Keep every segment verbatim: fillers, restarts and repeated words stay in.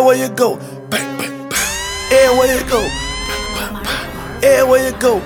everywhere you go, bang, bang, bang. Everywhere you go, bang, bang, bang. Everywhere you go,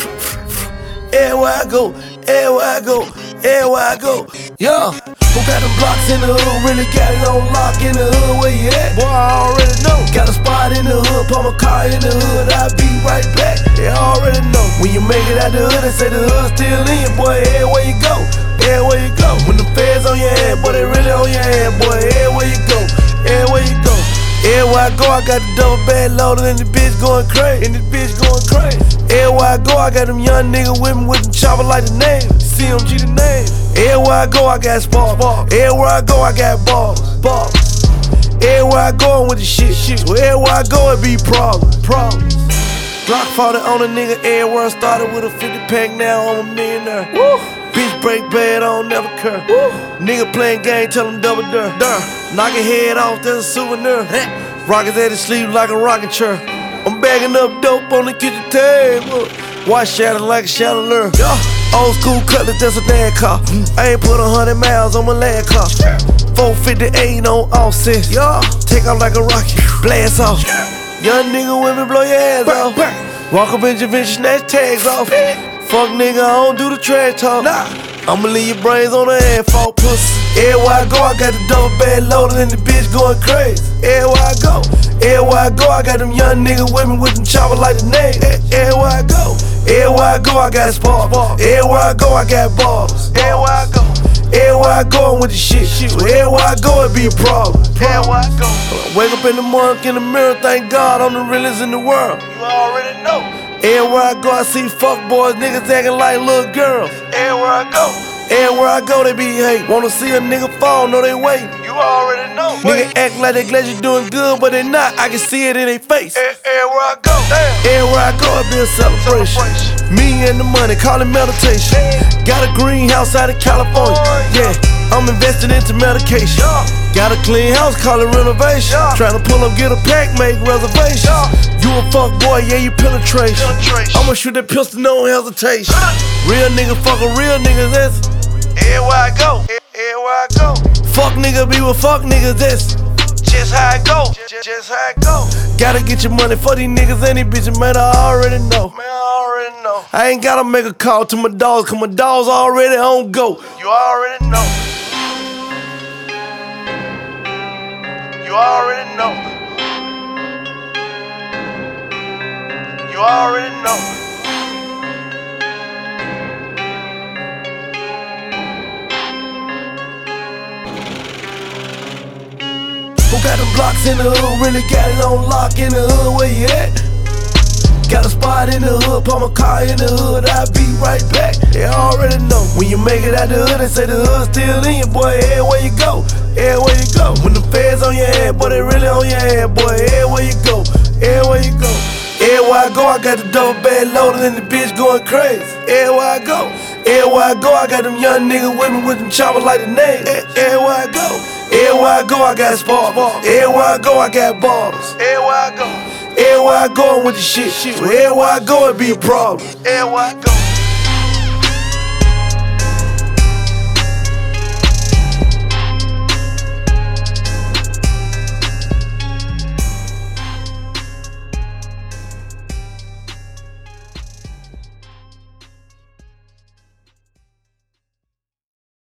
everywhere I go, everywhere I go, everywhere I go. Yeah, who got them blocks in the hood? Really got it on lock in the hood. Where you at? Boy, I already know. Got a spot in the hood, put my car in the hood. I'll be right back. They already know. When you make it out the hood, they say the hood still in. Boy, everywhere you go, everywhere you go. When the feds on your head, boy, they really on your head. Boy, everywhere you go, everywhere you go. Everywhere I go, I got the double bag loaded and the bitch going crazy. And the bitch going crazy. Everywhere I go, I got them young niggas with me with them chopper like the name. C M G the name. Everywhere I go, I got sparks. Everywhere I go, I got balls. Balls. Everywhere I go, I'm with the shit. Shit. So everywhere I go, it be problems. Problems. Glock fought it on a nigga everywhere. I started with a fifty pack, now I'm a millionaire. Woo. Bitch break bad, I don't never care. Woo. Nigga playing game, tell him double dare. Dare. Knock your head off, that's a souvenir. Rockets at his sleeve like a rocking chair. I'm bagging up dope on the kitchen table. Watch shadow like a chandelier. Yeah. Old school cutlass, that's a dad car. I ain't put a hundred miles on my land car. four fifty-eight on offset. Yeah. Take off like a rocket, blast off. Young nigga with me, blow your ass off. Walk up in your vintage, snatch tags off. Fuck nigga, I don't do the trash talk. Nah. I'ma leave your brains on the head, fault pussy. Everywhere I go, I got the double bag loaded and the bitch going crazy. Everywhere I go, everywhere I go, I got them young niggas with me with them chopper like the name. Everywhere I go, everywhere I go, I got spark. Everywhere I go, I got balls. Everywhere I go, everywhere I go, I'm with the shit. So everywhere I go, it be a problem. Everywhere I go, wake up in the morning, in the mirror, thank God I'm the realest in the world. You already know. Everywhere I go, I see fuck boys, niggas acting like little girls. Everywhere I go, everywhere I go, they be hate. Wanna see a nigga fall, know they wait. You already know. Nigga act like they glad you doing good, but they not. I can see it in their face. Everywhere I go, everywhere I go, it be a celebration. Me and the money, call it meditation. Got a greenhouse out of California. Yeah, I'm investing into medication. Got a clean house, call it renovation. Tryna pull up, get a pack, make reservations. You a fuck boy, yeah, you penetration. I'ma shoot that pistol, no hesitation. Real nigga fuck a real nigga, that's everywhere I go, everywhere I go. Fuck nigga be with fuck niggas, that's just how I go, just how I go. Gotta get your money for these niggas and these bitches, man, I already know. Man, I already know. I ain't gotta make a call to my dogs, cause my dogs already on go. You already know. You already know. You already know. Who got them blocks in the hood? Really got it on lock in the hood. Where you at? Got a spot in the hood, put my car in the hood. I'll be right back. They already know. When you make it out the hood, they say the hood still in you. Boy, everywhere you go, everywhere you go. When the feds on your head, boy, they really on your head. Boy, everywhere you go, everywhere you go. Everywhere I go, I got the double bag loaded and the bitch going crazy. Everywhere I go, everywhere I go, I got them young niggas with me with them choppers like the name. Everywhere I go, everywhere I go, I got spark. Everywhere I go, I got balls. Everywhere I go, everywhere I go, I'm with the shit. So everywhere I go, it be a problem. Everywhere I go.